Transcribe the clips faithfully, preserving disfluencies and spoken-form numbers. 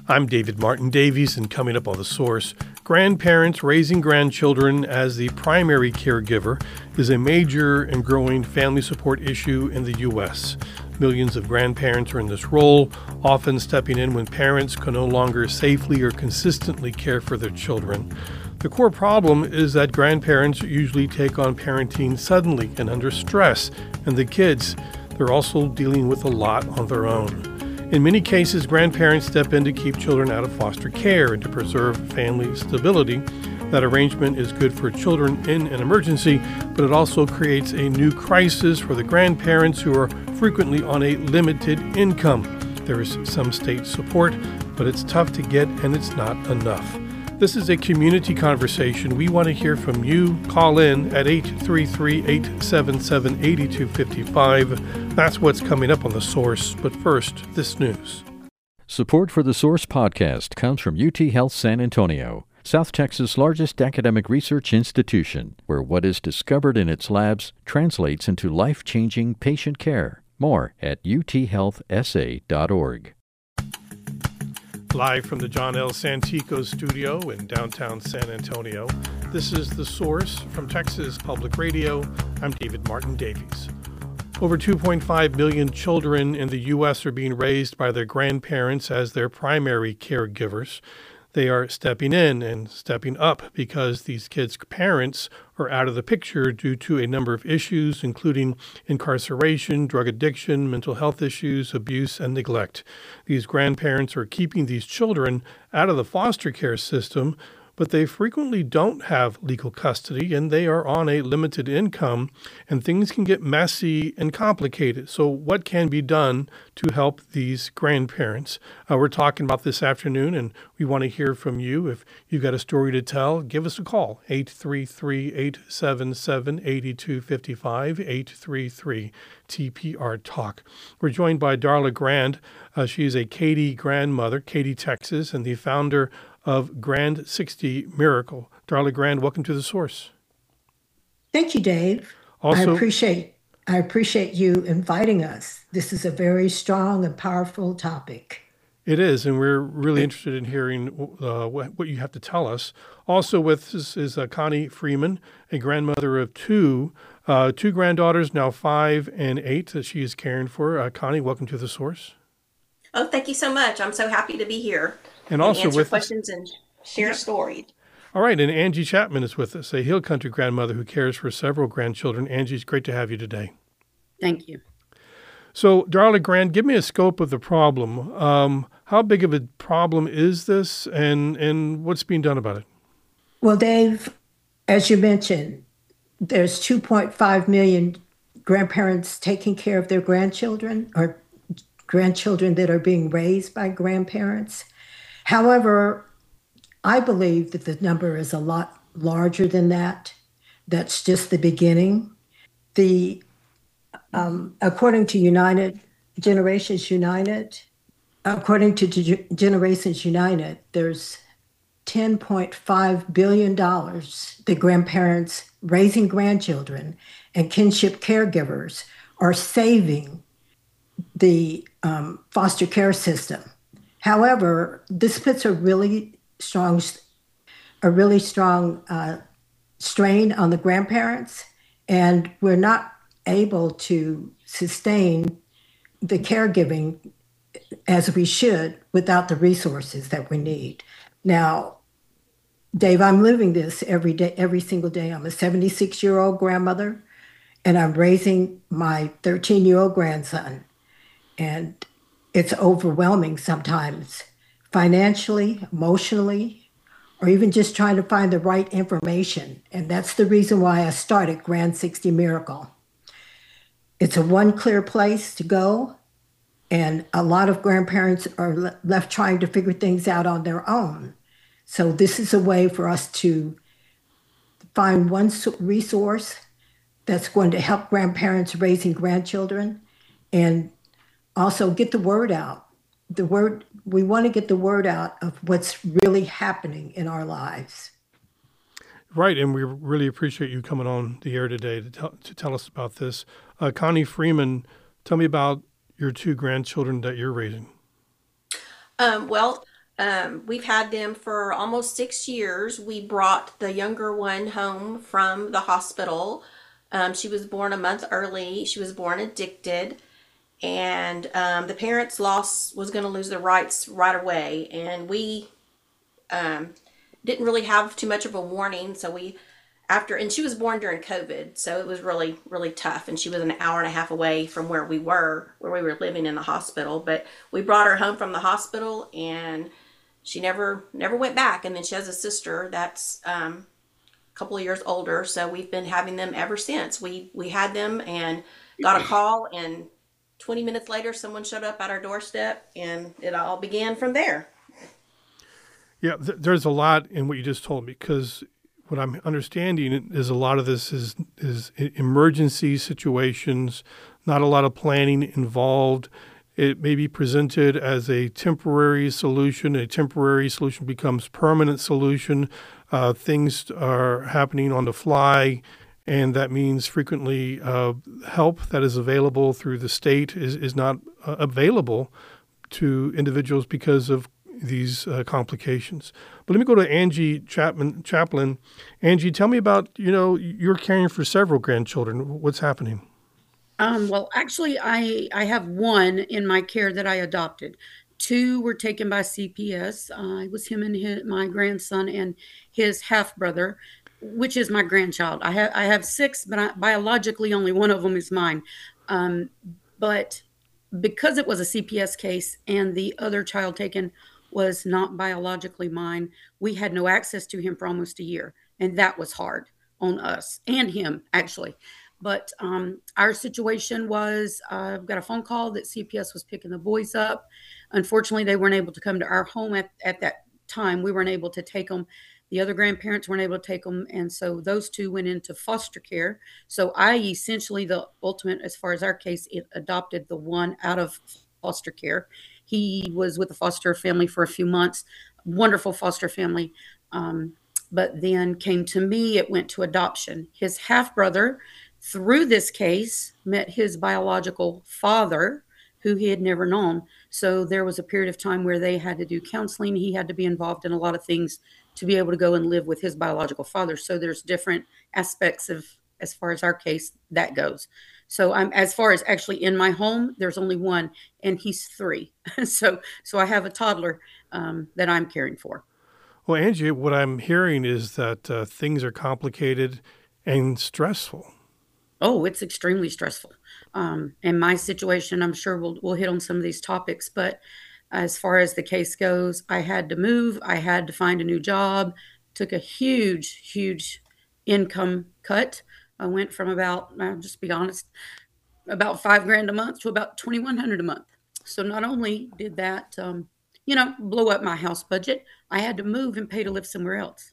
I'm David Martin Davies, and coming up on The Source, grandparents raising grandchildren as the primary caregiver is a major and growing family support issue in the U S. Millions of grandparents are in this role, often stepping in when parents can no longer safely or consistently care for their children. The core problem is that grandparents usually take on parenting suddenly and under stress, and the kids, they're also dealing with a lot on their own. In many cases, grandparents step in to keep children out of foster care and to preserve family stability. That arrangement is good for children in an emergency, but it also creates a new crisis for the grandparents who are frequently on a limited income. There is some state support, but it's tough to get and it's not enough. This is a community conversation. We want to hear from you. Call in at eight three three, eight seven seven, eight two five five. That's what's coming up on The Source. But first, this news. Support for The Source podcast comes from U T Health San Antonio, South Texas' largest academic research institution, where what is discovered in its labs translates into life-changing patient care. More at u t health s a dot org. Live from the John L. Santico studio in downtown San Antonio, this is The Source from Texas Public Radio. I'm David Martin Davies. Over two point five million children in the U S are being raised by their grandparents as their primary caregivers. They are stepping in and stepping up because these kids' parents are out of the picture due to a number of issues, including incarceration, drug addiction, mental health issues, abuse, and neglect. These grandparents are keeping these children out of the foster care system, but they frequently don't have legal custody and they are on a limited income, and things can get messy and complicated. So what can be done to help these grandparents? Uh, we're talking about this afternoon, and we want to hear from you. If you've got a story to tell, give us a call, eight three three, eight seven seven, eight two five five, eight three three, T P R Talk. We're joined by Darla Grand. Uh, she's a Katy grandmother, Katy, Texas, and the founder of Grand sixty Miracle. Darla Grand, welcome to The Source. Thank you, Dave. Also, I appreciate I appreciate you inviting us. This is a very strong and powerful topic. It is, and we're really interested in hearing uh, what, what you have to tell us. Also with us is uh, Connie Freeman, a grandmother of two, uh, two granddaughters, now five and eight, that she is caring for. Uh, Connie, welcome to The Source. Oh, thank you so much. I'm so happy to be here. And, and also answer with questions us. and share yeah. stories. All right, and Angie Chapman is with us, a Hill Country grandmother who cares for several grandchildren. Angie, it's great to have you today. Thank you. So, Darla Grand, give me a scope of the problem. Um, how big of a problem is this, and, and what's being done about it? Well, Dave, as you mentioned, there's two point five million grandparents taking care of their grandchildren, or grandchildren that are being raised by grandparents. However, I believe that the number is a lot larger than that. That's just the beginning. The um, according to United Generations United, according to G- Generations United, there's ten point five billion dollars that grandparents raising grandchildren and kinship caregivers are saving the um, foster care system. However, this puts a really strong, a really strong uh, strain on the grandparents, and we're not able to sustain the caregiving as we should without the resources that we need. Now, Dave, I'm living this every day, every single day. I'm a seventy-six-year-old grandmother, and I'm raising my thirteen-year-old grandson. And it's overwhelming sometimes, financially, emotionally, or even just trying to find the right information. And that's the reason why I started Grand sixty Miracle. It's a one clear place to go, and a lot of grandparents are le- left trying to figure things out on their own. So this is a way for us to find one resource that's going to help grandparents raising grandchildren, and also get the word out. The word we want to get the word out of what's really happening in our lives. Right, and we really appreciate you coming on the air today to tell, to tell us about this. Uh, Connie Freeman, tell me about your two grandchildren that you're raising. Um, well, Um, we've had them for almost six years. We brought the younger one home from the hospital. Um, she was born a month early. She was born addicted. And um, the parents lost was going to lose their rights right away. And we um, didn't really have too much of a warning. So we, after, and she was born during COVID. So it was really, really tough. And she was an hour and a half away from where we were, where we were living in the hospital. But we brought her home from the hospital, and she never, never went back. And then she has a sister that's um, a couple of years older. So we've been having them ever since. We, we had them and got a call, and twenty minutes later, someone showed up at our doorstep, and it all began from there. Yeah, th- there's a lot in what you just told me, because what I'm understanding is a lot of this is is emergency situations, not a lot of planning involved. It may be presented as a temporary solution. A temporary solution becomes permanent solution. Uh, things are happening on the fly, and that means frequently uh, help that is available through the state is, is not uh, available to individuals because of these uh, complications. But let me go to Angie Chapman, Chaplin. Angie, tell me about, you know, you're caring for several grandchildren. What's happening? Um, well, actually, I, I have one in my care that I adopted. Two were taken by C P S. Uh, it was him and his, my grandson and his half-brother, which is my grandchild. I have I have six, but I, biologically only one of them is mine. Um, but because it was a C P S case and the other child taken was not biologically mine, we had no access to him for almost a year. And that was hard on us and him, actually. But um, our situation was, uh, I've got a phone call that C P S was picking the boys up. Unfortunately, they weren't able to come to our home at, at that time. We weren't able to take them. The other grandparents weren't able to take them. And so those two went into foster care. So I essentially, the ultimate, as far as our case, it adopted the one out of foster care. He was with the foster family for a few months, wonderful foster family. Um, but then came to me, it went to adoption. His half-brother, through this case, met his biological father, who he had never known. So there was a period of time where they had to do counseling. He had to be involved in a lot of things to be able to go and live with his biological father. So there's different aspects of, as far as our case, that goes. So I'm, as far as actually in my home, there's only one, and he's three. so, so I have a toddler um, that I'm caring for. Well, Angie, what I'm hearing is that uh, things are complicated and stressful. Oh, it's extremely stressful. Um, and my situation, I'm sure we'll we'll hit on some of these topics, but as far as the case goes, I had to move. I had to find a new job. Took a huge, huge income cut. I went from about, I'll just be honest, about five grand a month to about twenty-one hundred a month. So not only did that, um, you know, blow up my house budget, I had to move and pay to live somewhere else.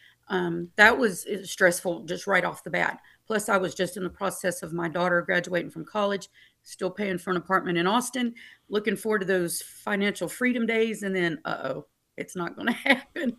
Um, that was stressful just right off the bat. Plus, I was just in the process of my daughter graduating from college, still paying for an apartment in Austin, looking forward to those financial freedom days. And then, uh-oh, it's not going to happen.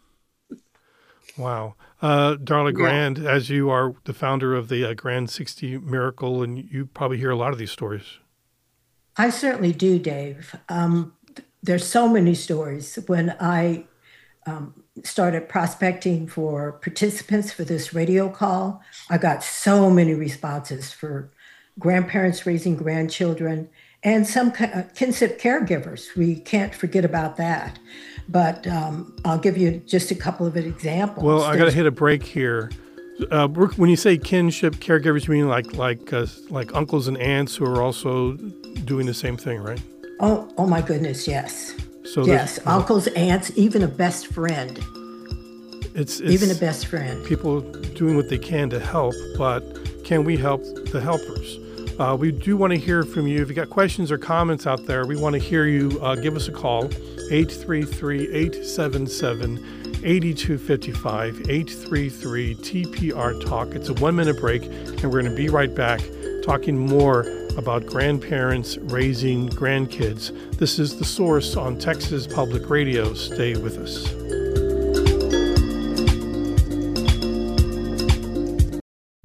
Wow. Uh, Darla Yeah. Grand, as you are the founder of the uh, Grand sixty Miracle, and you probably hear a lot of these stories. I certainly do, Dave. Um, there's so many stories. When I um, started prospecting for participants for this radio call, I got so many responses for grandparents raising grandchildren and some kinship caregivers. We can't forget about that. But um, I'll give you just a couple of examples. Well, I got to hit a break here. Uh, when you say kinship caregivers, you mean like like uh, like uncles and aunts who are also doing the same thing, right? Oh, oh my goodness, yes. So yes, uh, uncles, aunts, even a best friend. It's, it's even a best friend. People doing what they can to help, but can we help the helpers? Uh, we do want to hear from you. If you got questions or comments out there, we want to hear you. Uh, give us a call, eight three three, eight seven seven, eight two five five, eight three three T P R Talk. It's a one-minute break, and we're going to be right back talking more about grandparents raising grandkids. This is The Source on Texas Public Radio. Stay with us.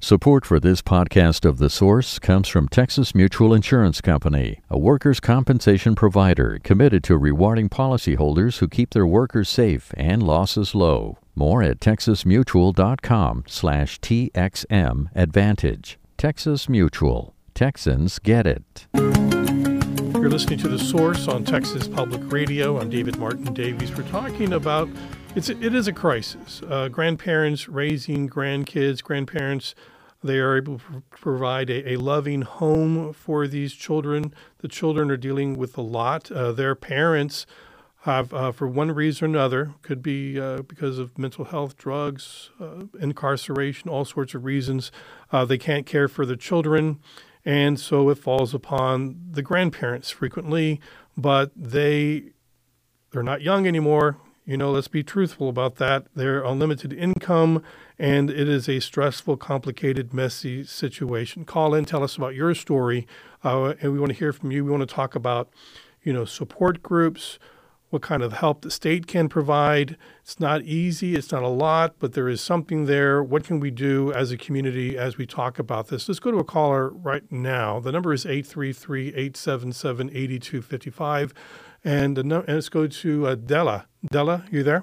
Support for this podcast of The Source comes from Texas Mutual Insurance Company, a workers' compensation provider committed to rewarding policyholders who keep their workers safe and losses low. More at texasmutual.com slash TXM Advantage. Texas Mutual. Texans get it. You're listening to The Source on Texas Public Radio. I'm David Martin Davies. We're talking about It's it is a crisis. Uh, grandparents raising grandkids, grandparents, they are able to provide a, a loving home for these children. The children are dealing with a lot. Uh, their parents have, uh, for one reason or another, could be uh, because of mental health, drugs, uh, incarceration, all sorts of reasons. Uh, they can't care for the children, and so it falls upon the grandparents frequently. But they they're not young anymore. You know, let's be truthful about that. They're on limited income, and it is a stressful, complicated, messy situation. Call in, tell us about your story, uh, and we want to hear from you. We want to talk about, you know, support groups, what kind of help the state can provide. It's not easy. It's not a lot, but there is something there. What can we do as a community as we talk about this? Let's go to a caller right now. The number is eight three three, eight seven seven, eight two five five. And, uh, no, and let's go to uh, Della. Della, you there?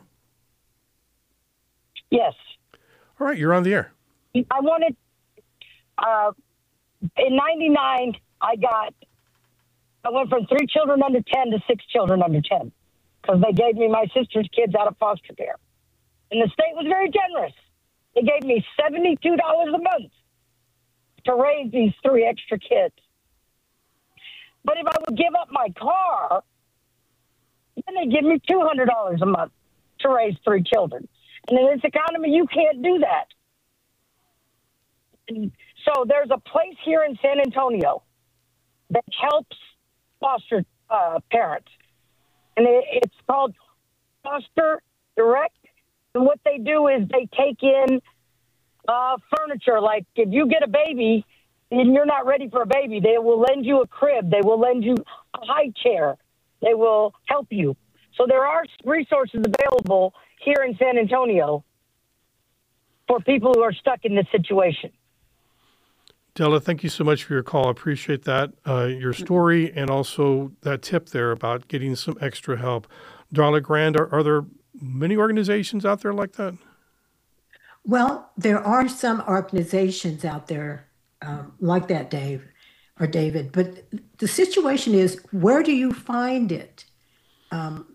Yes. All right, you're on the air. I wanted, uh, in ninety-nine, I got, I went from three children under ten to six children under ten because they gave me my sister's kids out of foster care. And the state was very generous. They gave me seventy-two dollars a month to raise these three extra kids. But if I would give up my car, then they give me two hundred dollars a month to raise three children. And in this economy, you can't do that. And so there's a place here in San Antonio that helps foster uh, parents. And it, it's called Foster Direct. And what they do is they take in uh, furniture. Like if you get a baby and you're not ready for a baby, they will lend you a crib. They will lend you a high chair. They will help you. So there are resources available here in San Antonio for people who are stuck in this situation. Della, thank you so much for your call. I appreciate that, uh, your story, and also that tip there about getting some extra help. Darla Grand, are, are there many organizations out there like that? Well, there are some organizations out there um, like that, Dave or David. But the situation is, where do you find it? Um,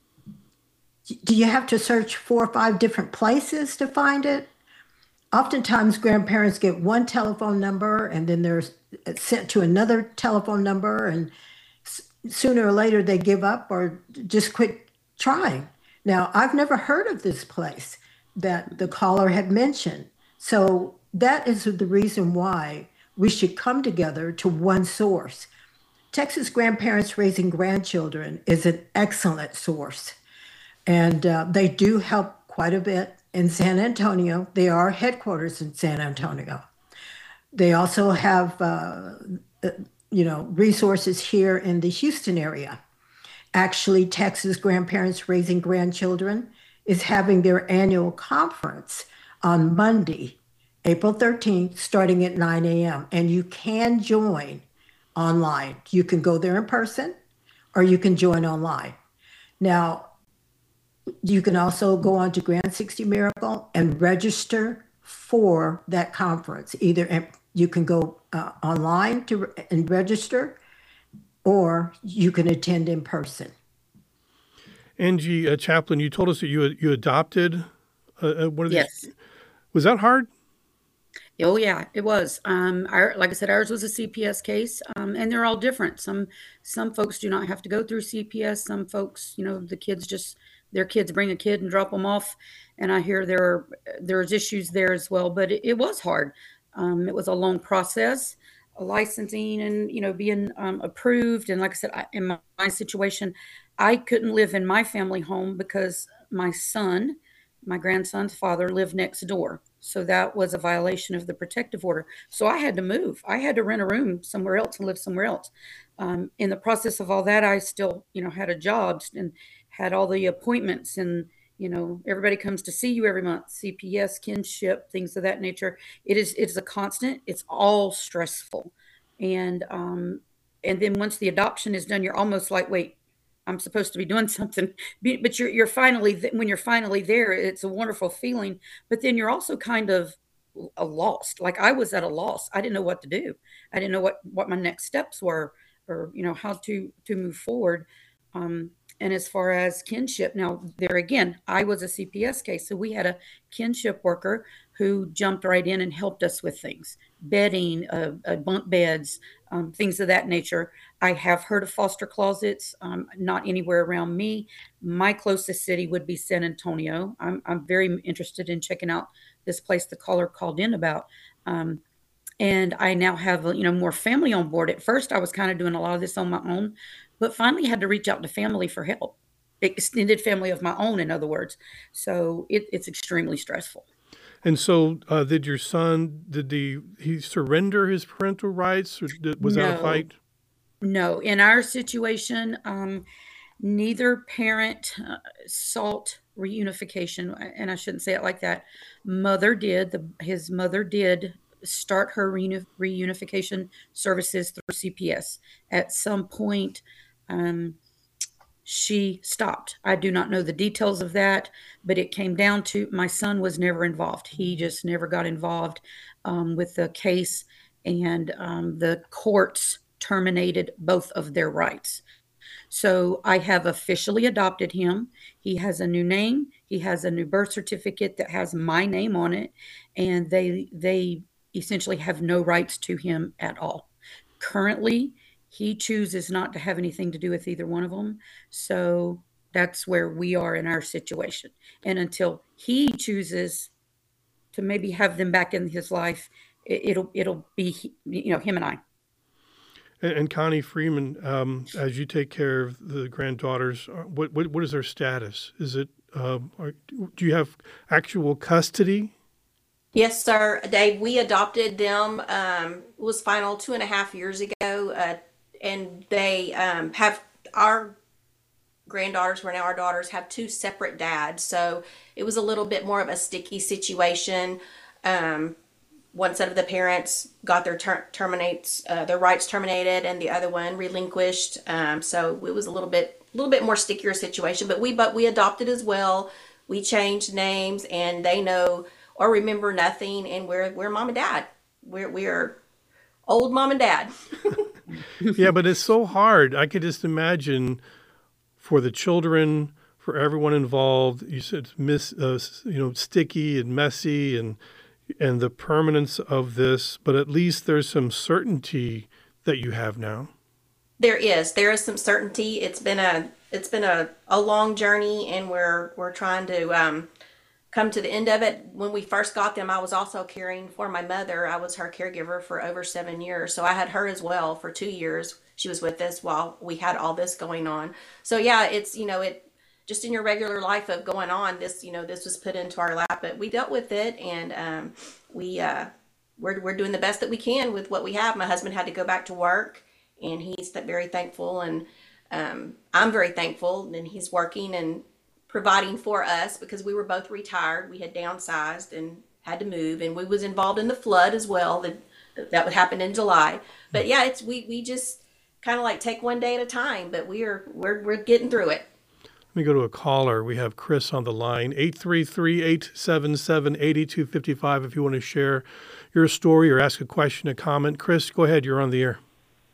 do you have to search four or five different places to find it? Oftentimes, grandparents get one telephone number and then they're sent to another telephone number, and sooner or later they give up or just quit trying. Now, I've never heard of this place that the caller had mentioned. So that is the reason why we should come together to one source. Texas Grandparents Raising Grandchildren is an excellent source, and uh, they do help quite a bit in San Antonio. They are headquarters in San Antonio. They also have, uh, you know, resources here in the Houston area. Actually, Texas Grandparents Raising Grandchildren is having their annual conference on Monday, April thirteenth, starting at nine a.m. And you can join online. You can go there in person or you can join online. Now, you can also go on to Grand sixty Miracle and register for that conference. Either you can go uh, online to and register, or you can attend in person. Angie uh, Chaplin, you told us that you you adopted uh, one of these. Yes. Was that hard? Oh yeah, it was. Um, our, like I said, ours was a C P S case, um, and they're all different. Some some folks do not have to go through C P S. Some folks, you know, the kids just their kids bring a kid and drop them off. And I hear there are, there's issues there as well. But it, it was hard. Um, it was a long process, a licensing and you know being um, approved. And like I said, I, in my, my situation, I couldn't live in my family home because my son, my grandson's father, lived next door. So that was a violation of the protective order. So I had to move. I had to rent a room somewhere else and live somewhere else. Um, in the process of all that, I still, you know, had a job and had all the appointments and, you know, everybody comes to see you every month, C P S, kinship, things of that nature. It is, it's a constant, it's all stressful. And, um, and then once the adoption is done, you're almost like, wait, I'm supposed to be doing something, but you're, you're finally, when you're finally there, it's a wonderful feeling, but then you're also kind of a lost. Like I was at a loss. I didn't know what to do. I didn't know what, what my next steps were, or, you know, how to, to move forward. Um, And as far as kinship, now there again, I was a C P S case. So we had a kinship worker who jumped right in and helped us with things, bedding, uh, uh, bunk beds, um, things of that nature. I have heard of foster closets, um, not anywhere around me. My closest city would be San Antonio. I'm, I'm very interested in checking out this place the caller called in about. Um, and I now have, you know, more family on board. At first, I was kind of doing a lot of this on my own, but finally had to reach out to family for help, extended family of my own, in other words. So it, it's extremely stressful. And so uh, did your son, did he, he surrender his parental rights, or did, was no, that a fight? No. In our situation, um, neither parent uh, sought reunification, and I shouldn't say it like that. Mother did, the, his mother did start her reuni- reunification services through C P S. At some point, um, she stopped. I do not know the details of that, but it came down to my son was never involved. He just never got involved um, with the case, and um, the courts terminated both of their rights. So I have officially adopted him. He has a new name. He has a new birth certificate that has my name on it, and they they essentially have no rights to him at all. Currently, he chooses not to have anything to do with either one of them. So that's where we are in our situation. And until he chooses to maybe have them back in his life, it, it'll it'll be, you know, him and I. And, and Connie Freeman, um, as you take care of the granddaughters, what what, what is their status? Is it uh, are, do you have actual custody? Yes, sir. Dave, we adopted them. Um, it was final two and a half years ago, uh, and they um, have our granddaughters, who are now our daughters, have two separate dads. So it was a little bit more of a sticky situation. Um, one set of the parents got their ter- terminates uh, their rights terminated, and the other one relinquished. Um, so it was a little bit, a little bit more stickier situation. But we, but we adopted as well. We changed names, and they know or remember nothing, and we're we're mom and dad. We're we're old mom and dad. Yeah, but it's so hard. I could just imagine for the children, for everyone involved. You said it's miss, uh, you know, sticky and messy, and and the permanence of this. But at least there's some certainty that you have now. There is there is some certainty. It's been a it's been a, a long journey, and we're we're trying to um, come to the end of it. When we first got them, I was also caring for my mother. I was her caregiver for over seven years. So I had her as well for two years. She was with us while we had all this going on. So yeah, it's, you know, it just in your regular life of going on, this, you know, this was put into our lap, but we dealt with it, and um, we, uh, we're, we're doing the best that we can with what we have. My husband had to go back to work, and he's very thankful, and um, I'm very thankful, and he's working and providing for us because we were both retired. We had downsized and had to move, and we was involved in the flood as well. That that would happen in July. But yeah, it's we we just kind of like take one day at a time. But we are we're we're getting through it. Let me go to a caller. We have Chris on the line, eight three three, eight seven seven, eight two five five. If you want to share your story or ask a question, a comment, Chris, go ahead. You're on the air.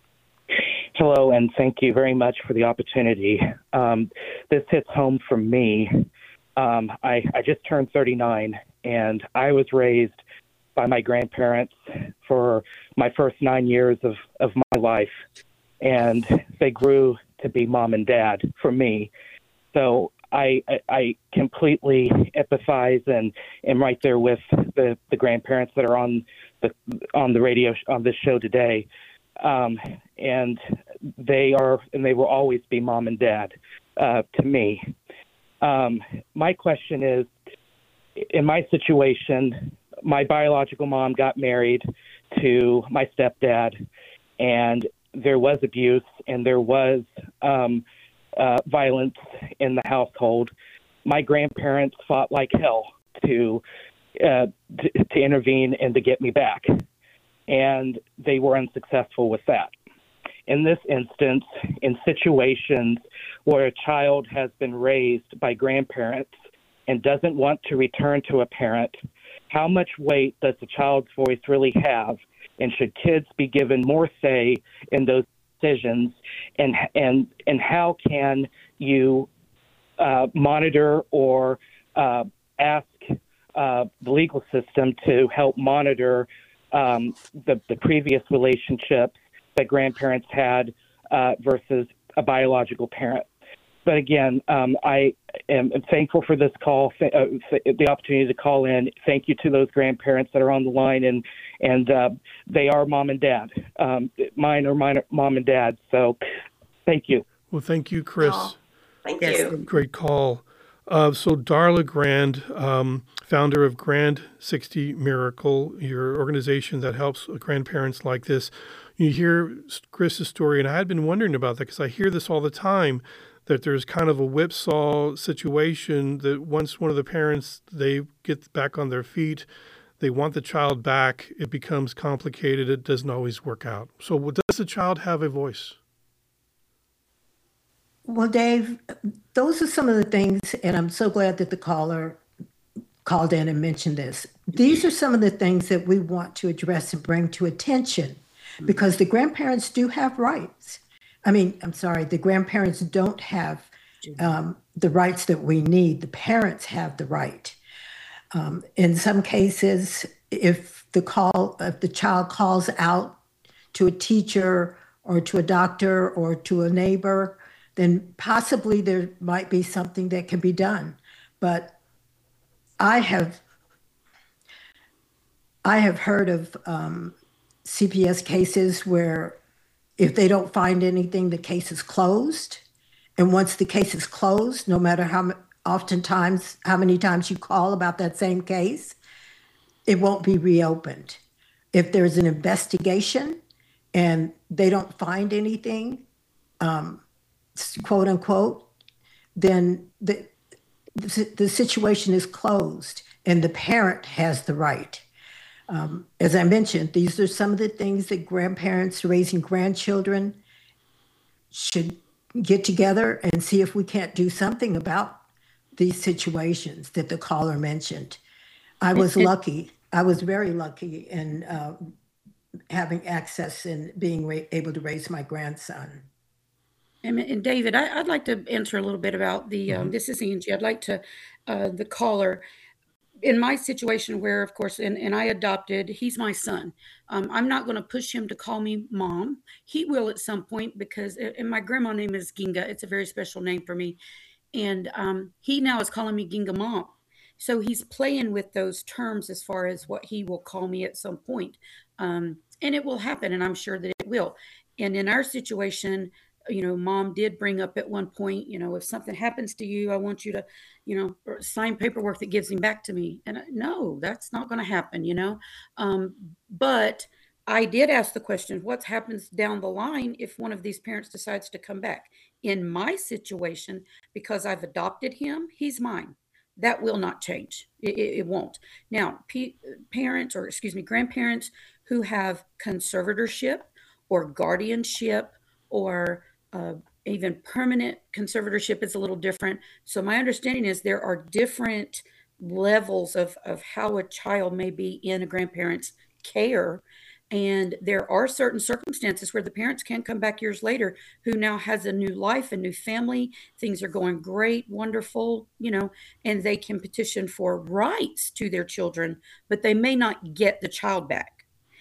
Hello, and thank you very much for the opportunity. Um, this hits home for me. Um, I, I just turned thirty-nine, and I was raised by my grandparents for my first nine years of, of my life, and they grew to be mom and dad for me. So I, I, I completely empathize and am right there with the, the grandparents that are on the on the radio on this show today. Um, and they are, and they will always be mom and dad uh, to me. Um, my question is, in my situation, my biological mom got married to my stepdad, and there was abuse and there was um, uh, violence in the household. my grandparents fought like hell to, uh, to to intervene and to get me back, and they were unsuccessful with that. In this instance, in situations where a child has been raised by grandparents and doesn't want to return to a parent, how much weight does the child's voice really have? And should kids be given more say in those decisions? And and and how can you uh, monitor or uh, ask uh, the legal system to help monitor um, the, the previous relationships that grandparents had uh, versus a biological parent? But again, um, I am thankful for this call, th- uh, th- the opportunity to call in. Thank you to those grandparents that are on the line, and and uh, they are mom and dad. Um, mine are mine, mom and dad. So, thank you. Well, thank you, Chris. Oh, thank Yes. you. Great call. Uh, so Darla Grand, um, founder of Grand sixty Miracle, your organization that helps grandparents like this. You hear Chris's story, and I had been wondering about that because I hear this all the time, that there's kind of a whipsaw situation that once one of the parents, they get back on their feet, they want the child back, it becomes complicated, it doesn't always work out. So does the child have a voice? Well, Dave, those are some of the things, and I'm so glad that the caller called in and mentioned this. These are some of the things that we want to address and bring to attention, because the grandparents do have rights. I mean, I'm sorry, the grandparents don't have um, the rights that we need. The parents have the right. Um, in some cases, if the call, if the child calls out to a teacher or to a doctor or to a neighbor, then possibly there might be something that can be done. But I have, I have heard of um, C P S cases where if they don't find anything, the case is closed. And once the case is closed, no matter how oftentimes, how many times you call about that same case, it won't be reopened. If there's an investigation and they don't find anything, um, quote unquote, then the, the, the situation is closed and the parent has the right. Um, as I mentioned, these are some of the things that grandparents raising grandchildren should get together and see if we can't do something about these situations that the caller mentioned. I was lucky. I was very lucky in uh, having access and being ra- able to raise my grandson. And, and David, I, I'd like to answer a little bit about the, um, this is Angie. I'd like to, uh, the caller, in my situation where, of course, and, and I adopted, he's my son. Um, I'm not going to push him to call me mom. He will at some point because, and my grandma name is Ginga. It's a very special name for me. And um, he now is calling me Ginga mom. So he's playing with those terms as far as what he will call me at some point. Um, and it will happen, and I'm sure that it will. And in our situation, you know, mom did bring up at one point, you know, if something happens to you, I want you to, you know, sign paperwork that gives him back to me. And I, no, that's not going to happen, you know. Um, but I did ask the question, what happens down the line if one of these parents decides to come back? In my situation, because I've adopted him, he's mine. That will not change. It, it, it won't. Now, p- parents or excuse me, grandparents who have conservatorship or guardianship or uh, even permanent conservatorship is a little different. So my understanding is there are different levels of, of how a child may be in a grandparent's care. And there are certain circumstances where the parents can come back years later who now has a new life, a new family. Things are going great, wonderful, you know, and they can petition for rights to their children, but they may not get the child back.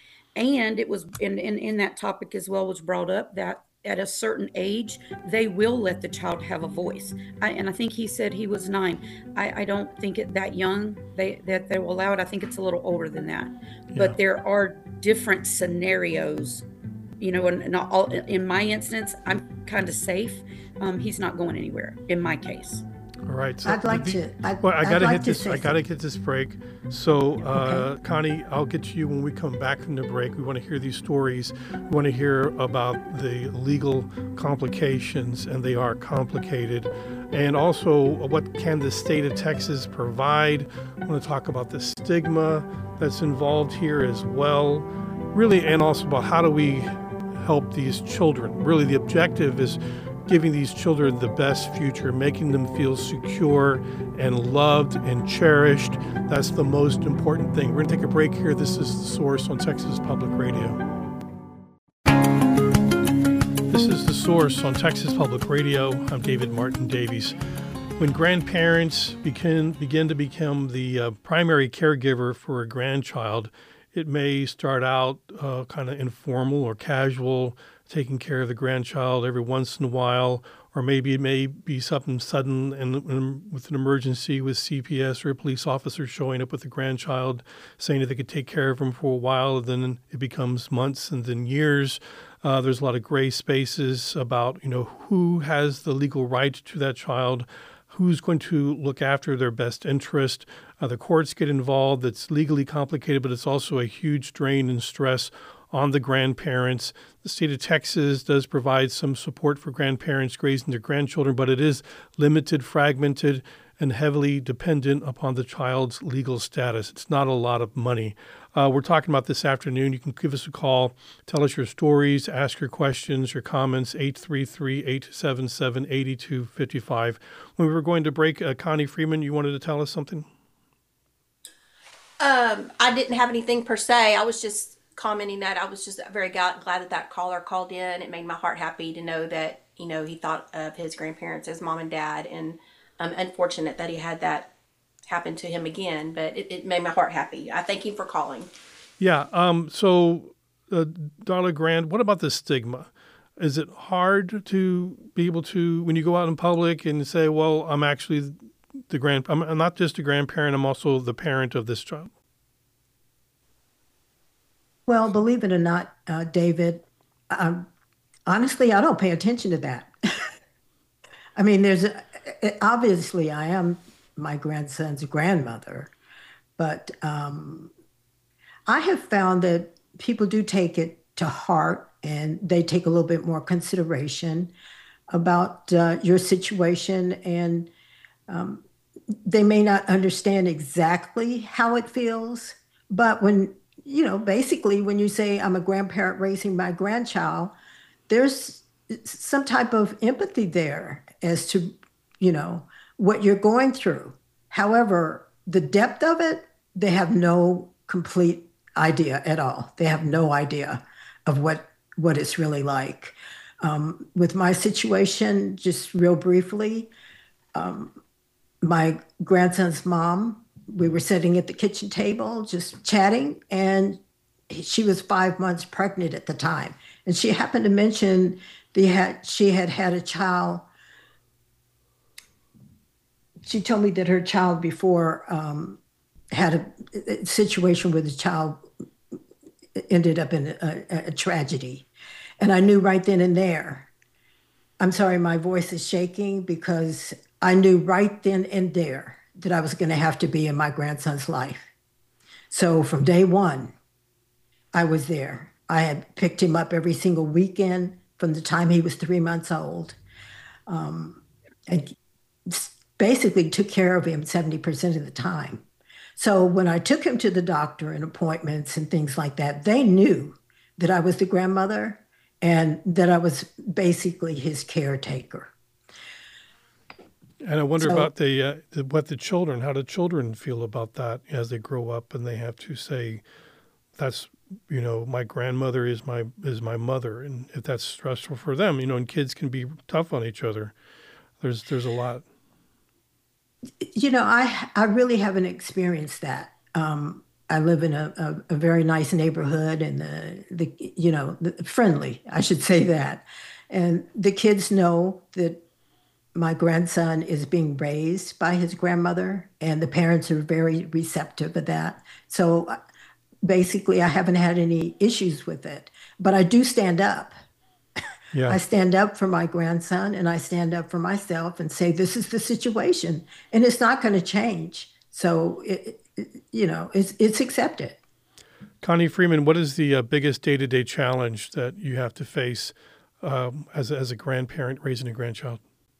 And it was in, in, in that topic as well was brought up that at a certain age, they will let the child have a voice. I, and I think he said he was nine. I, I don't think it that young they, that they will allow it. I think it's a little older than that. Yeah. But there are different scenarios, you know, and not all, in my instance, I'm kind of safe. Um, he's not going anywhere in my case. All right. So I'd like the, to. I'd, well, I I'd gotta like hit to this. say I gotta something. get this break. So, uh, Okay. Connie, I'll get to you when we come back from the break. We want to hear these stories. We want to hear about the legal complications, and they are complicated. And also, what can the state of Texas provide? I want to talk about the stigma that's involved here as well. Really, and also about how do we help these children. Really, the objective is giving these children the best future, making them feel secure and loved and cherished. That's the most important thing. We're going to take a break here. This is The Source on Texas Public Radio. This is The Source on Texas Public Radio. I'm David Martin Davies. When grandparents begin, begin to become the uh, primary caregiver for a grandchild, it may start out uh, kind of informal or casual, taking care of the grandchild every once in a while, or maybe it may be something sudden and, and with an emergency with C P S or a police officer showing up with the grandchild, saying that they could take care of him for a while. Then it becomes months and then years. Uh, there's a lot of gray spaces about, you know, who has the legal right to that child, who's going to look after their best interest. Uh, the courts get involved. It's legally complicated, but it's also a huge drain and stress on the grandparents. The state of Texas does provide some support for grandparents raising their grandchildren, but it is limited, fragmented, and heavily dependent upon the child's legal status. It's not a lot of money. Uh, we're talking about this afternoon. You can give us a call, tell us your stories, ask your questions, your comments, eight three three, eight seven seven, eight two five five. When we were going to break, uh, Connie Freeman, you wanted to tell us something? Um, I didn't have anything per se. I was just commenting that I was just very glad that that caller called in. It made my heart happy to know that, you know, he thought of his grandparents as mom and dad, and um, unfortunate that he had that happen to him again, but it, it made my heart happy. I thank you for calling. Yeah. Um, so, uh, Darla Grand, what about the stigma? Is it hard to be able to, when you go out in public and say, well, I'm actually the grand, I'm, I'm not just a grandparent, I'm also the parent of this child? Well, believe it or not, uh, David, um, honestly, I don't pay attention to that. I mean, there's a, obviously I am my grandson's grandmother, but um, I have found that people do take it to heart and they take a little bit more consideration about uh, your situation, and um, they may not understand exactly how it feels, but when you know, basically, when you say I'm a grandparent raising my grandchild, there's some type of empathy there as to, you know, what you're going through. However, the depth of it, they have no complete idea at all. They have no idea of what, what it's really like. Um, with my situation, just real briefly, um, my grandson's mom, we were sitting at the kitchen table just chatting, and she was five months pregnant at the time. And she happened to mention the had she had had a child. She told me that her child before um, had a, a situation where the child ended up in a, a, a tragedy. And I knew right then and there, I'm sorry, my voice is shaking because I knew right then and there that I was going to have to be in my grandson's life. So from day one, I was there. I had picked him up every single weekend from the time he was three months old, um, and basically took care of him seventy percent of the time. So when I took him to the doctor and appointments and things like that, they knew that I was the grandmother and that I was basically his caretaker. And I wonder So- about the, uh, the what the children, how do children feel about that as they grow up and they have to say, that's, you know, my grandmother is my is my mother, and if that's stressful for them, you know, and kids can be tough on each other. There's there's a lot. You know, I I really haven't experienced that. Um, I live in a, a, a very nice neighborhood, and the the you know the, friendly, I should say that, and the kids know that my grandson is being raised by his grandmother, and the parents are very receptive of that. So uh, basically, I haven't had any issues with it, but I do stand up Yeah. I stand up for my grandson and I stand up for myself and say, this is the situation and it's not going to change. So, it, it, you know, it's, it's accepted. Connie Freeman, what is the uh, biggest day-to-day challenge that you have to face um, as, a, as a grandparent raising a grandchild?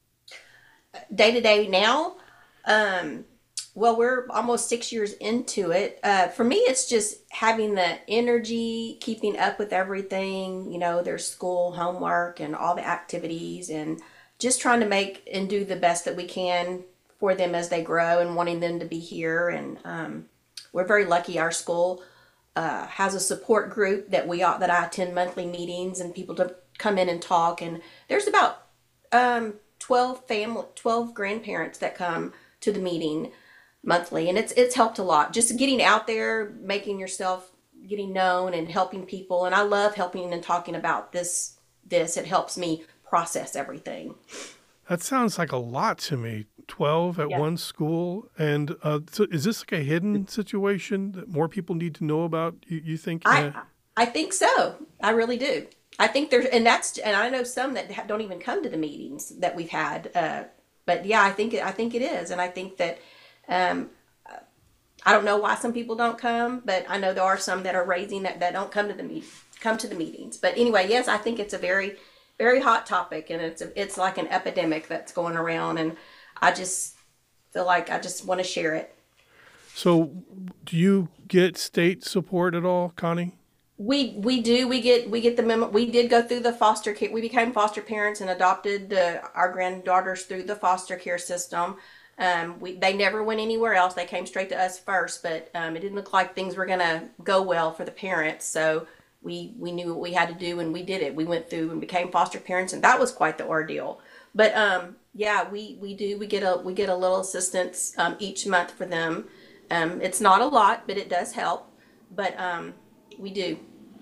Day to day now, um, well, we're almost six years into it. Uh, for me, it's just having the energy, keeping up with everything, you know, their school, homework, and all the activities, and just trying to make and do the best that we can for them as they grow and wanting them to be here. And um, we're very lucky. Our school uh, has a support group that we that I attend monthly meetings and people to come in and talk. And there's about um, twelve family, twelve grandparents that come to the meeting monthly, and it's it's helped a lot. Just getting out there, making yourself, getting known, and helping people. And I love helping and talking about this. This it helps me process everything. That sounds like a lot to me. twelve at Yeah. one school, and uh, so is this like a hidden situation that more people need to know about? You, you think? I Uh, I think so. I really do. I think there's, and that's, and I know some that ha- don't even come to the meetings that we've had. Uh, but yeah, I think it, I think it is, and I think that. Um, I don't know why some people don't come, but I know there are some that are raising that, that don't come to the meet, come to the meetings. But anyway, yes, I think it's a very, very hot topic, and it's a, it's like an epidemic that's going around, and I just feel like I just want to share it. so, do you get state support at all, Connie? We we do we get we get the memo. We did go through the foster care. We became foster parents and adopted uh, our granddaughters through the foster care system. Um, we they never went anywhere else. They came straight to us first, but um, it didn't look like things were gonna go well for the parents. So we we knew what we had to do, and we did it. We went through and became foster parents, and that was quite the ordeal. But um, yeah, we we do we get a we get a little assistance um, each month for them. Um, it's not a lot, but it does help. But um, we do.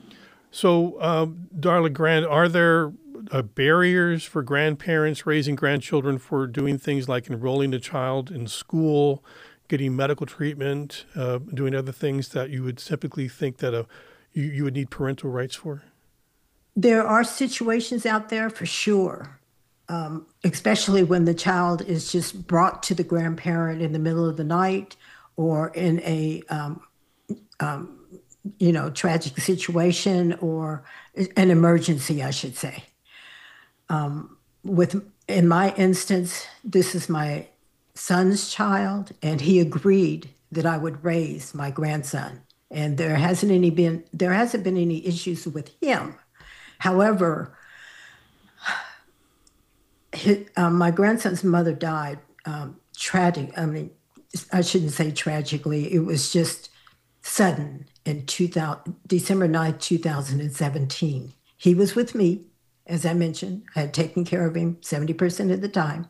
So, um, Darla Grand, are there uh, barriers for grandparents raising grandchildren for doing things like enrolling a child in school, getting medical treatment, uh, doing other things that you would typically think that a, you, you would need parental rights for? There are situations out there for sure, um, especially when the child is just brought to the grandparent in the middle of the night or in a, um, um, you know, tragic situation or an emergency, I should say. Um, with in my instance, this is my son's child, and he agreed that I would raise my grandson, and there hasn't any been there hasn't been any issues with him. However, his, um, my grandson's mother died um, tragic. I mean, I shouldn't say tragically. It was just sudden in two thousand, December ninth, two thousand seventeen. He was with me, as I mentioned. I had taken care of him seventy percent of the time.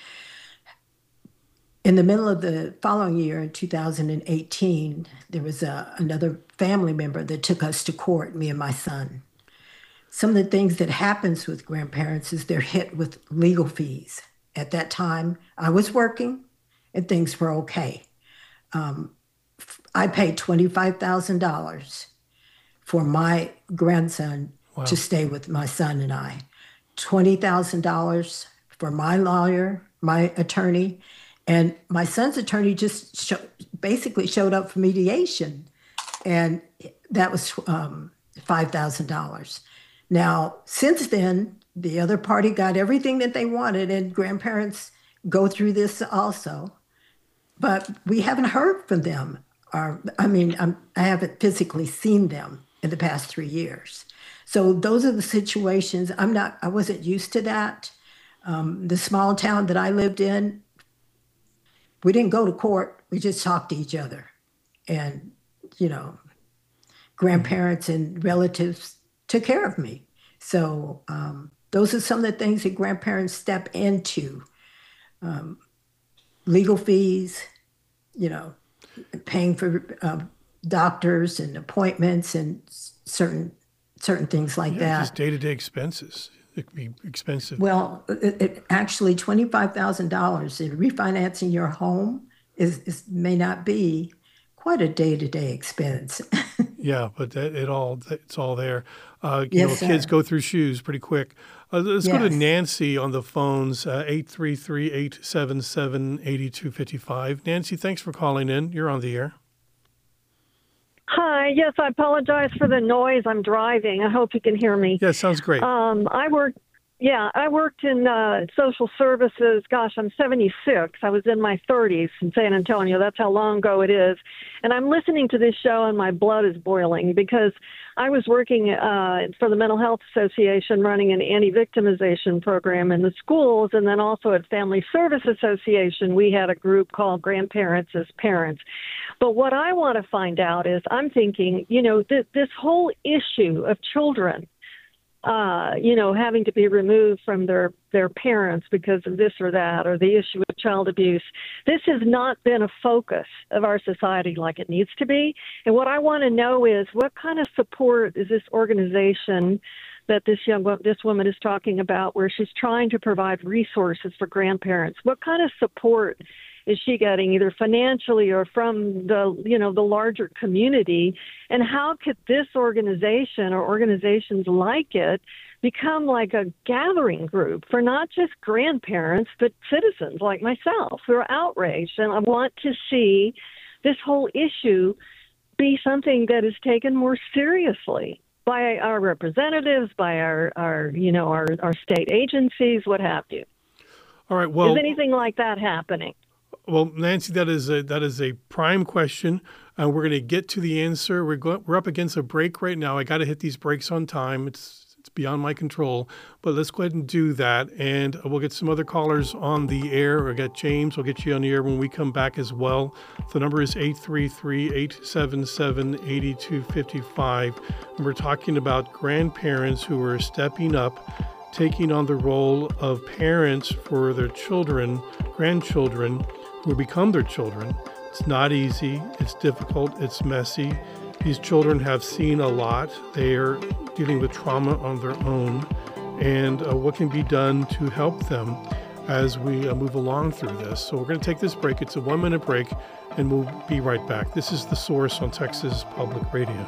In the middle of the following year, in two thousand eighteen, there was a, another family member that took us to court, me and my son. Some of the things that happens with grandparents is they're hit with legal fees. At that time, I was working and things were okay. Um, I paid twenty-five thousand dollars for my grandson Wow. to stay with my son and I. twenty thousand dollars for my lawyer, my attorney, and my son's attorney just show, basically showed up for mediation, and that was um, five thousand dollars. Now, since then, the other party got everything that they wanted, and grandparents go through this also, but we haven't heard from them. Or, I mean, I'm, I haven't physically seen them in the past three years. So those are the situations. I'm not, I wasn't used to that. Um, the small town that I lived in, we didn't go to court. We just talked to each other. And, you know, grandparents and relatives took care of me. So um, those are some of the things that grandparents step into. Um, legal fees, you know, paying for uh, doctors and appointments and certain certain things like Yeah, that. just day-to-day expenses. It could be expensive. Well, it, it actually twenty-five thousand dollars in refinancing your home is, is may not be quite a day-to-day expense. Yeah, but that, it all it's all there. Uh, you Yes, know, kids sir. go through shoes pretty quick. Uh, let's yes. go to Nancy on the phones, uh, eight three three, eight seven seven, eight two five five. Nancy, thanks for calling in. You're on the air. Hi. Yes, I apologize for the noise. I'm driving. I hope you can hear me. Yeah, sounds great. Um, I worked. Yeah, I worked in uh, social services. Gosh, I'm seventy-six. I was in my thirties in San Antonio. That's how long ago it is. And I'm listening to this show and my blood is boiling because I was working uh, for the Mental Health Association running an anti-victimization program in the schools. And then also at Family Service Association, we had a group called Grandparents as Parents. But what I want to find out is I'm thinking, you know, th- this whole issue of children Uh, you know, having to be removed from their, their parents because of this or that, or the issue of child abuse. This has not been a focus of our society like it needs to be. And what I want to know is what kind of support is this organization that this young this woman is talking about, where she's trying to provide resources for grandparents? What kind of support is she getting, either financially or from the, you know, the larger community? And how could this organization or organizations like it become like a gathering group for not just grandparents, but citizens like myself who are outraged? And I want to see this whole issue be something that is taken more seriously by our representatives, by our, our you know, our, our state agencies, what have you. All right. Well, is anything like that happening? Well, Nancy, that is a that is a prime question. Uh, we're going to get to the answer. We're go- we're up against a break right now. I got to hit these breaks on time. It's it's beyond my control. But let's go ahead and do that, and we'll get some other callers on the air. We'll get James. We'll get you on the air when we come back as well. The number is eight three three, eight seven seven, eight two five five. And we're talking about grandparents who are stepping up, taking on the role of parents for their children, grandchildren, who become their children. It's not easy. It's difficult. It's messy. These children have seen a lot. They are dealing with trauma on their own. And uh, what can be done to help them as we uh, move along through this. So we're going to take this break. It's a one-minute break, and we'll be right back. This is The Source on Texas Public Radio.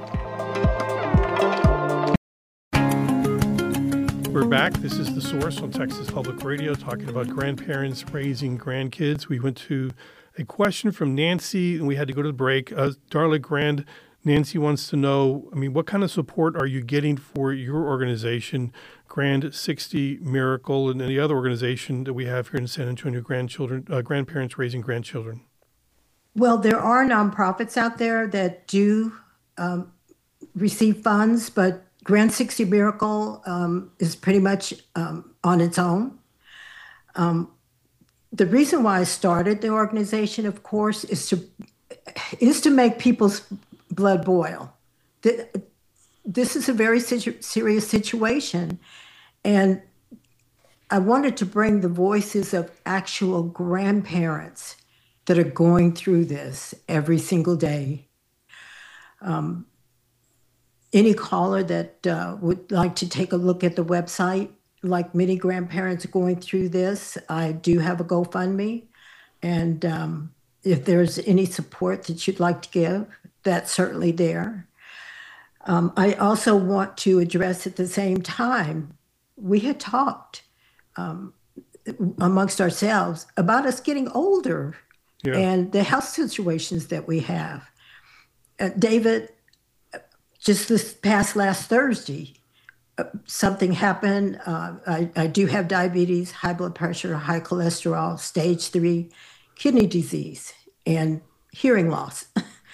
We're back. This is The Source on Texas Public Radio, talking about grandparents raising grandkids. We went to a question from Nancy, and we had to go to the break. Uh, Darla Grand, Nancy wants to know, I mean, what kind of support are you getting for your organization, Grand sixty Miracle, and any other organization that we have here in San Antonio, grandchildren, uh, grandparents raising grandchildren? Well, there are nonprofits out there that do um, receive funds, but Grand sixty Miracle um, is pretty much um, on its own. Um, the reason why I started the organization, of course, is to is to make people's blood boil. This is a very situ- serious situation, and I wanted to bring the voices of actual grandparents that are going through this every single day. Um, Any caller that uh, would like to take a look at the website, like many grandparents going through this, I do have a GoFundMe. And um, if there's any support that you'd like to give, that's certainly there. Um, I also want to address at the same time, we had talked um, amongst ourselves about us getting older yeah. and the health situations that we have. Uh, David, just this past last Thursday, uh, something happened. Uh, I, I do have diabetes, high blood pressure, high cholesterol, stage three kidney disease, and hearing loss.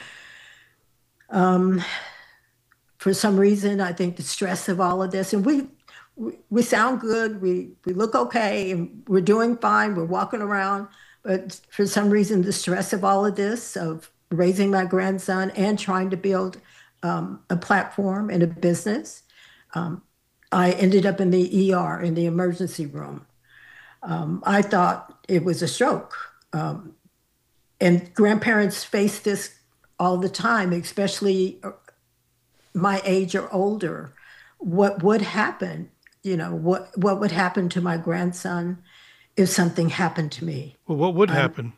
um, for some reason, I think the stress of all of this, and we we, we sound good, we, we look okay, and we're doing fine, we're walking around, but for some reason, the stress of all of this, of raising my grandson and trying to build Um, a platform and a business. Um, I ended up in the E R, in the emergency room. Um, I thought it was a stroke. Um, and grandparents face this all the time, especially my age or older. What would happen? You know, what, what would happen to my grandson if something happened to me? Well, what would um, happen?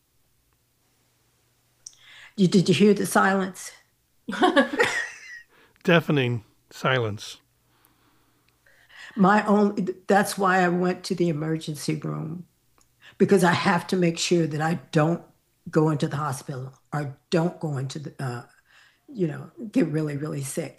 You, did you hear the silence? Deafening silence. My own, that's why I went to the emergency room, because I have to make sure that I don't go into the hospital or don't go into the, uh, you know, get really, really sick.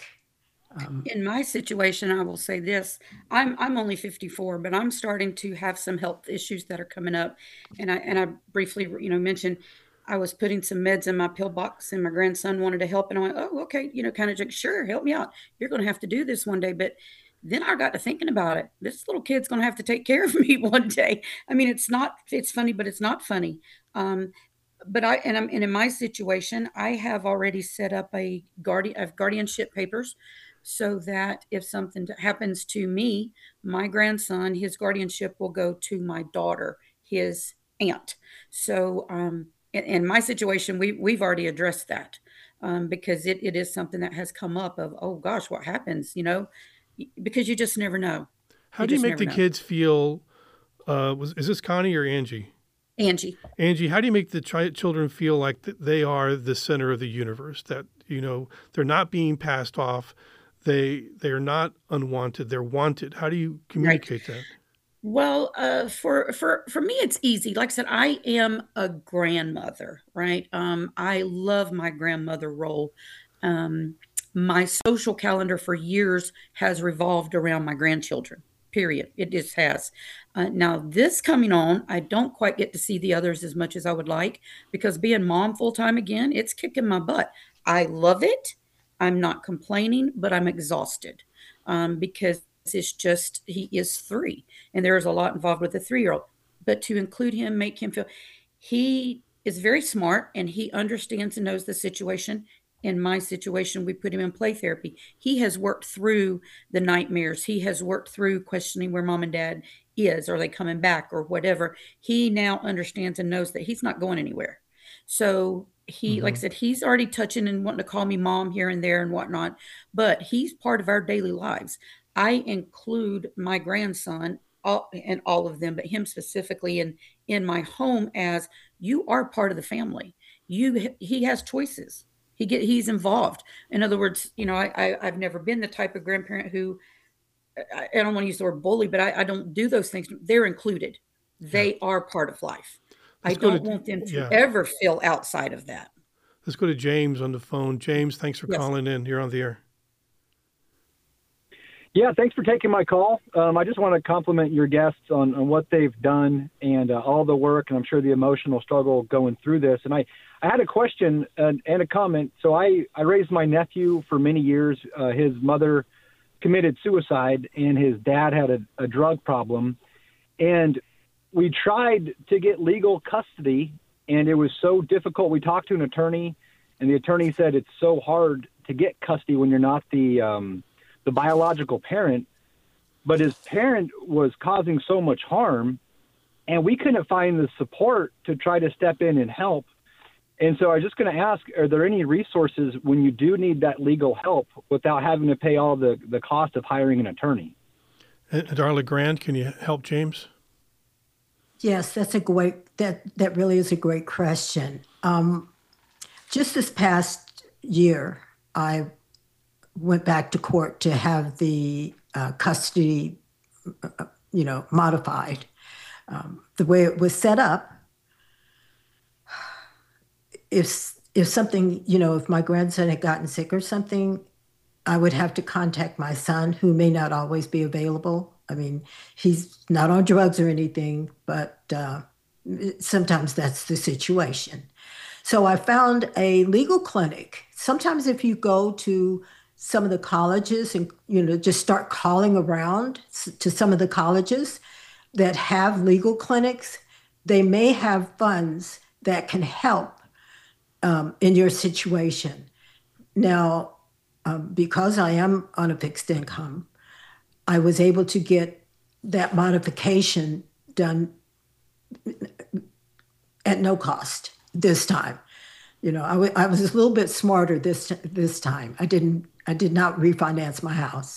Um, In my situation, I will say this. I'm I'm only fifty-four, but I'm starting to have some health issues that are coming up. And I and I briefly, you know, mentioned I was putting some meds in my pill box and my grandson wanted to help. And I went, oh, okay, you know, kind of like, sure, help me out. You're going to have to do this one day. But then I got to thinking about it. This little kid's going to have to take care of me one day. I mean, it's not, it's funny, but it's not funny. Um, but I, and I'm, and in my situation, I have already set up a guardian, of guardianship papers so that if something happens to me, my grandson, his guardianship will go to my daughter, his aunt. So, um, in, in my situation, we, we've already addressed that, um, because it, it is something that has come up of, oh gosh, what happens, you know, because you just never know. How You do you just make never the know. kids feel? Uh, was is this Connie or Angie? Angie. Angie, how do you make the chi- children feel like th- they are the center of the universe? That, you know, they're not being passed off. They they are not unwanted. They're wanted. How do you communicate that? Well, uh, for for for me, it's easy. Like I said, I am a grandmother, right? Um, I love my grandmother role. Um, my social calendar for years has revolved around my grandchildren. Period. It just has. Uh, now, this coming on, I don't quite get to see the others as much as I would like because being mom full time again, it's kicking my butt. I love it. I'm not complaining, but I'm exhausted um, because it's just he is three, and there is a lot involved with a three-year-old. But to include him, make him feel he is very smart and he understands and knows the situation. In my situation, we put him in play therapy. He has worked through the nightmares. He has worked through questioning where mom and dad is. Are they coming back or whatever? He now understands and knows that he's not going anywhere. So he, like I Mm-hmm. said, he's already touching and wanting to call me mom here and there and whatnot, but he's part of our daily lives. I include my grandson all, and all of them, but him specifically in, in my home as you are part of the family. You, he has choices. He get he's involved. In other words, you know, I, I I've never been the type of grandparent who I, I don't want to use the word bully, but I, I don't do those things. They're included. Yeah. They are part of life. I Let's go don't to want them to yeah. ever feel outside of that. Let's go to James on the phone. James, thanks for Yes. calling in. You're on the air. Yeah, thanks for taking my call. Um, I just want to compliment your guests on, on what they've done and uh, all the work, and I'm sure the emotional struggle going through this. And I, I had a question and, and a comment. So I, I raised my nephew for many years. Uh, his mother committed suicide, and his dad had a, a drug problem. And we tried to get legal custody, and it was so difficult. We talked to an attorney, and the attorney said it's so hard to get custody when you're not the um, – the biological parent, but his parent was causing so much harm, and we couldn't find the support to try to step in and help. And so I was just going to ask, are there any resources when you do need that legal help without having to pay all the, the cost of hiring an attorney? And Darla Grand, can you help James? Yes, that's a great, that, that really is a great question. Um, just this past year, I went back to court to have the uh, custody, uh, you know, modified. Um, the way it was set up, if if something, you know, if my grandson had gotten sick or something, I would have to contact my son, who may not always be available. I mean, he's not on drugs or anything, but uh, sometimes that's the situation. So I found a legal clinic. Sometimes if you go to some of the colleges and, you know, just start calling around to some of the colleges that have legal clinics, they may have funds that can help um, in your situation. Now, um, because I am on a fixed income, I was able to get that modification done at no cost this time. You know, I, w- I was a little bit smarter this this time. I didn't. I did not refinance my house.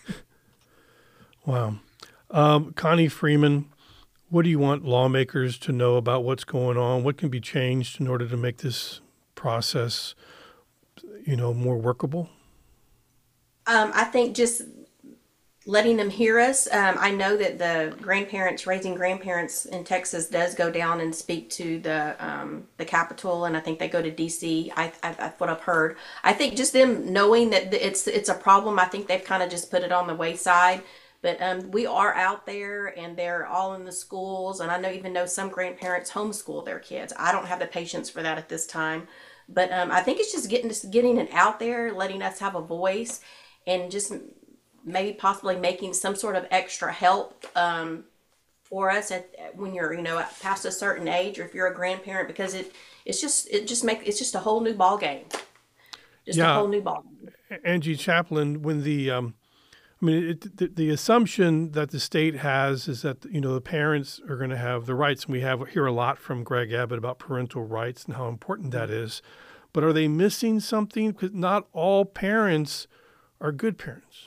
Wow. Um, Connie Freeman, what do you want lawmakers to know about what's going on? What can be changed in order to make this process, you know, more workable? Um, I think just letting them hear us. Um, I know that the grandparents, raising grandparents in Texas, does go down and speak to the um, the Capitol, and I think they go to D C. I, I, that's what I've heard. I think just them knowing that it's it's a problem, I think they've kind of just put it on the wayside. But um, we are out there, and they're all in the schools, and I know even know some grandparents homeschool their kids. I don't have the patience for that at this time, but um, I think it's just getting just getting it out there, letting us have a voice, and just maybe possibly making some sort of extra help um, for us at, when you're, you know, past a certain age, or if you're a grandparent, because it it's just it just make it's just a whole new ball game, just yeah. a whole new ball game. Angie Chaplin, when the um, I mean, it, the, the assumption that the state has is that, you know, the parents are going to have the rights, and we have hear a lot from Greg Abbott about parental rights and how important that is. But are they missing something? Because not all parents are good parents.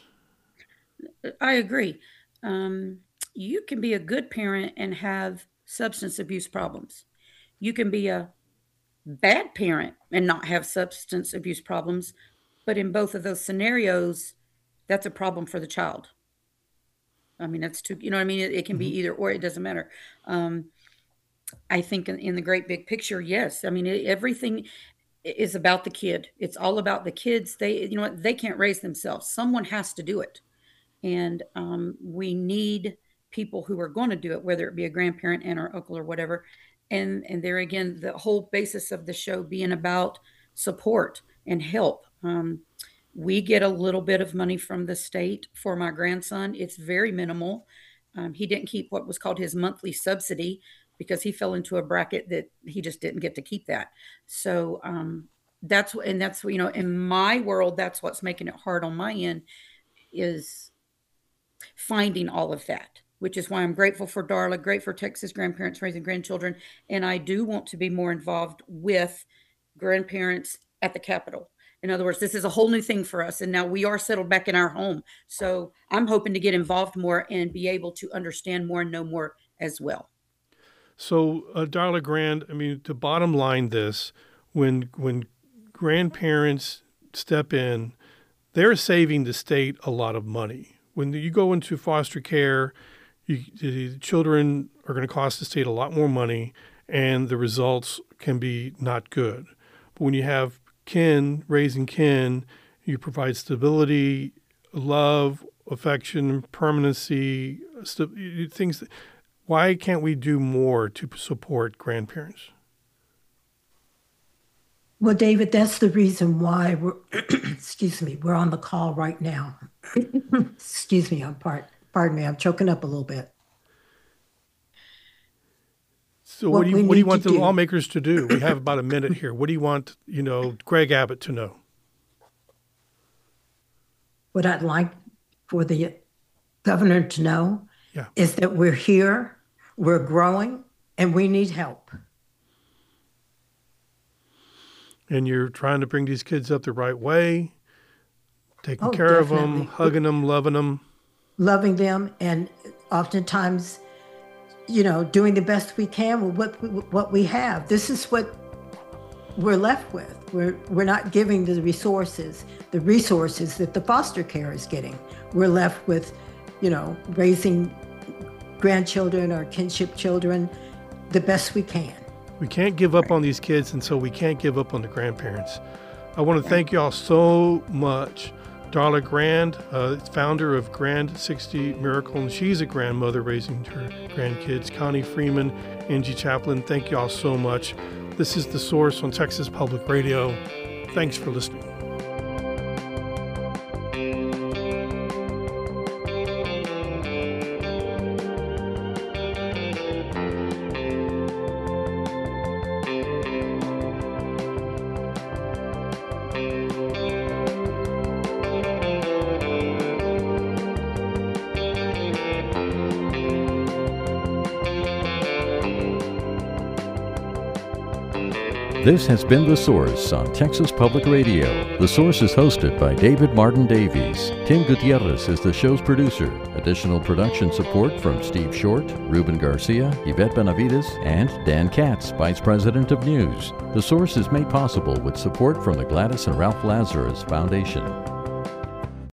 I agree. Um, you can be a good parent and have substance abuse problems. You can be a bad parent and not have substance abuse problems. But in both of those scenarios, that's a problem for the child. I mean, that's too, you know what I mean? It, it can be either or, it doesn't matter. Um, I think in, in the great big picture, yes. I mean, it, everything is about the kid. It's all about the kids. They, you know what, they can't raise themselves. Someone has to do it. And um, we need people who are going to do it, whether it be a grandparent, aunt or uncle or whatever. And, and there again, the whole basis of the show being about support and help. Um, We get a little bit of money from the state for my grandson. It's very minimal. Um, he didn't keep what was called his monthly subsidy because he fell into a bracket that he just didn't get to keep that. So um, that's, and that's, you know, in my world, that's what's making it hard on my end, is finding all of that, which is why I'm grateful for Darla, grateful for Texas Grandparents Raising Grandchildren. And I do want to be more involved with grandparents at the Capitol. In other words, this is a whole new thing for us. And now we are settled back in our home. So I'm hoping to get involved more and be able to understand more and know more as well. So, uh, Darla Grand, I mean, to bottom line this, when when grandparents step in, they're saving the state a lot of money. When you go into foster care, you, the children are going to cost the state a lot more money, and the results can be not good. But when you have kin, raising kin, you provide stability, love, affection, permanency, st- things. That, why can't we do more to support grandparents? Well, David, that's the reason why we're, excuse me, we're on the call right now. excuse me, I'm part, pardon me, I'm choking up a little bit. So what, what do you what do you want the do. lawmakers to do? We have about a minute here. What do you want, you know, Greg Abbott to know? What I'd like for the governor to know yeah. is that we're here, we're growing, and we need help. And you're trying to bring these kids up the right way, taking oh, care definitely. of them, hugging them, loving them. Loving them, and oftentimes, you know, doing the best we can with what what we have. This is what we're left with. We're we're not giving the resources, the resources that the foster care is getting. We're left with, you know, raising grandchildren or kinship children the best we can. We can't give up on these kids, and so we can't give up on the grandparents. I want to thank you all so much. Darla Grand, uh, founder of Grand sixty Miracle, and she's a grandmother raising her grandkids. Connie Freeman, Angie Chaplin, thank you all so much. This is The Source on Texas Public Radio. Thanks for listening. This has been The Source on Texas Public Radio. The Source is hosted by David Martin Davies. Tim Gutierrez is the show's producer. Additional production support from Steve Short, Ruben Garcia, Yvette Benavides, and Dan Katz, Vice President of News. The Source is made possible with support from the Gladys and Ralph Lazarus Foundation.